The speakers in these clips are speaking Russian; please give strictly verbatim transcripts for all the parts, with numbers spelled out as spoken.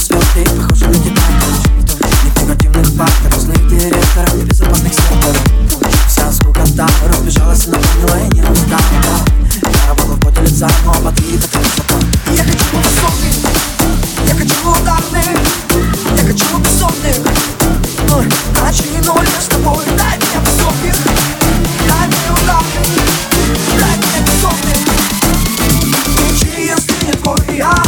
звезды, похожи на Титаник. Нет негативных факторов, злых директоров и безопасных секторов. Вся скукота разбежалась и наполнила, и не устала. Я работал в поте лица, но потри это красота. Я хочу высоких, я хочу ударных, я хочу высоких. Начну с тобой, дай мне высоких, дай мне ударных, дай мне высоких. Кричи, если не твой я.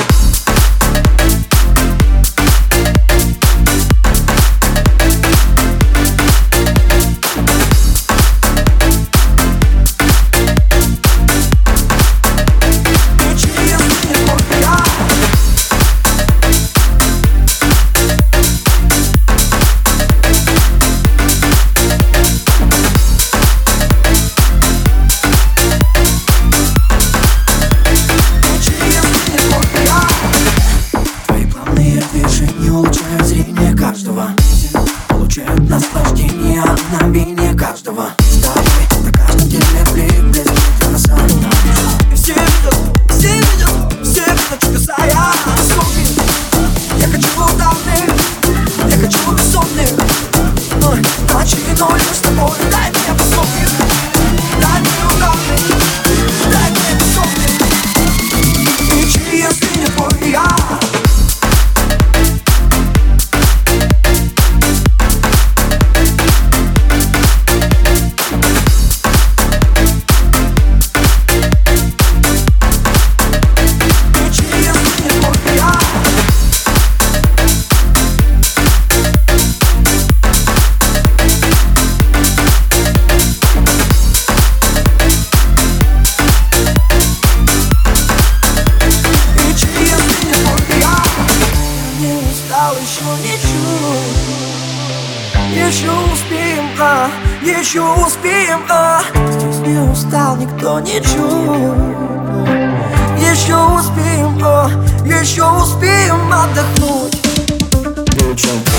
Не улучшают зрение каждого, получают наслаждение от мгновения каждого. С тобой на каждом деле близко краса. И все видят, все видят, все видят чудеса. Я высокий, я хочу ударных, я хочу высоких. Начну с тобой, дай мне высоких, дай мне ударных, дай мне высоких. Кричи, если не твой я. Еще ничего, еще успеем, а, еще успеем, а. Здесь не устал никто, ничего. Еще успеем, а, еще успеем отдохнуть.